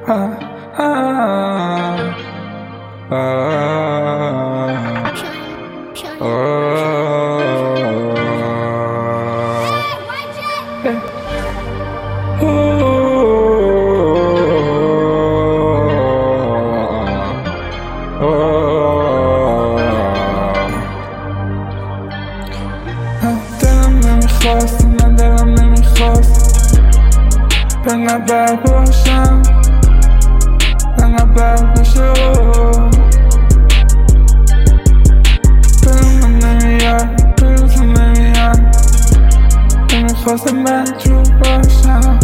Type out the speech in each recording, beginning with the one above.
دلم نمیخواست، من دلم نمیخواست انقدر بد باشم، انقدر بد باشه. دلم من نمیاد، دلتون نمیاد، نمیخواستم مجبور باشم.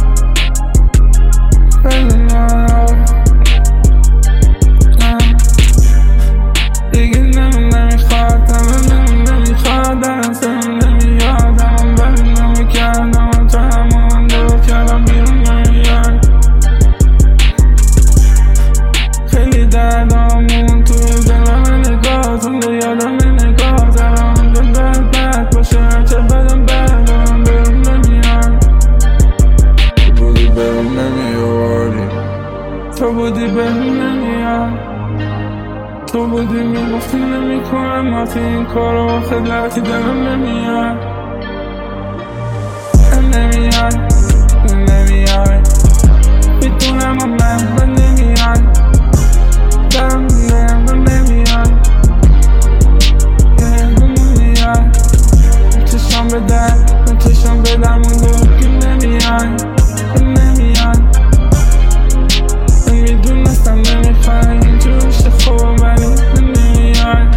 دیگه نمیخواد، نمیخواد، دلم نمیاد، همون بد نمیکردم، تا همون دو کردم بیرون نمیاد. خیلی دردامون توی دلم نگاهتون، ده یادم نگاه دارم، دلم بد باشه، چه بدم بدم بیرون نمیاد. تو بودی بیرون نمیاری، تو بودی بیرون نمیاد، تو بودی میگفتی نمیکنم وقتی این کارو، خجالتی دلم نمیاد، نمیاد، نمیاد، میدونم من نمیاد، دلم نمیاد، نمیاد. چشم بدن، چشم بدن اون دور که نمیاد، نمیاد. میدونستم نمیخوای اینجور شه خوب ولی نمیاد.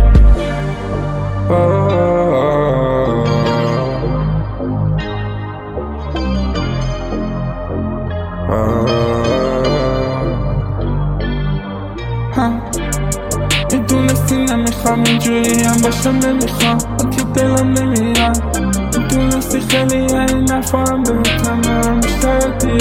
میدونستی نمیخوام اینجوری هم باشم، نمیخوام که دلم نمیاد. میدونستی خیلی این نفرم بهتم دارم بیشتر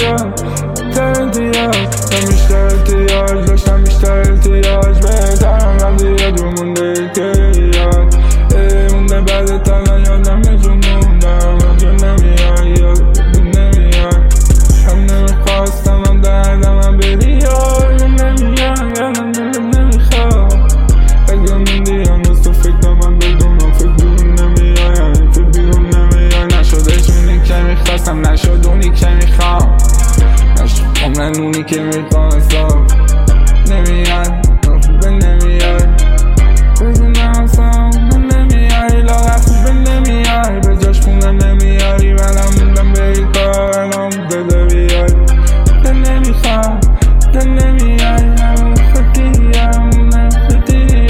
احتیاج داشتم، بیشتر احتیاج بهترم وقتی یادو مونده که یاد مونده بعد تنها یادم جون موندم جو نمیاد، نمیاد. هم نمیخواستم هم دردم هم بری یاد نمیاد، یادم دلم نمیخواد. اگه موندی هم دست تو فکرم من بدونم فکر بیرون نمیاد، یعنی فکر بیرون نمیاد. نشدش اونی که میخواستم، نشد اونی که میخوام، نشد عمرن اونی که میخواستم. نمیاد، خوبه نمیاد، بدونم اصلا نمیاری، لاغر خوبه نمیاری، به جاش خونه نمیاری. منم موندم به این کار، الان دل بیای، دل نمیخواد، دل نمیاری، همون خودی همونه خودی.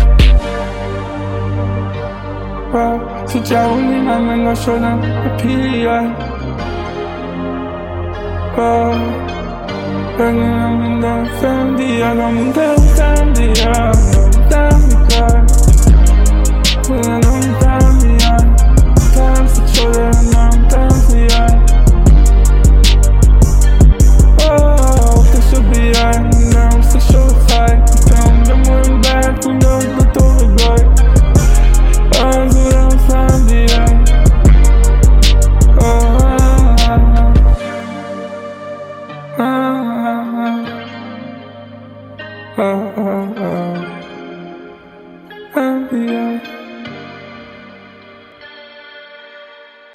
تو جوانی من منگاه شدم به پیریای، بدونم این دستم دیالم، اون دستم دیالم، دستم میکرد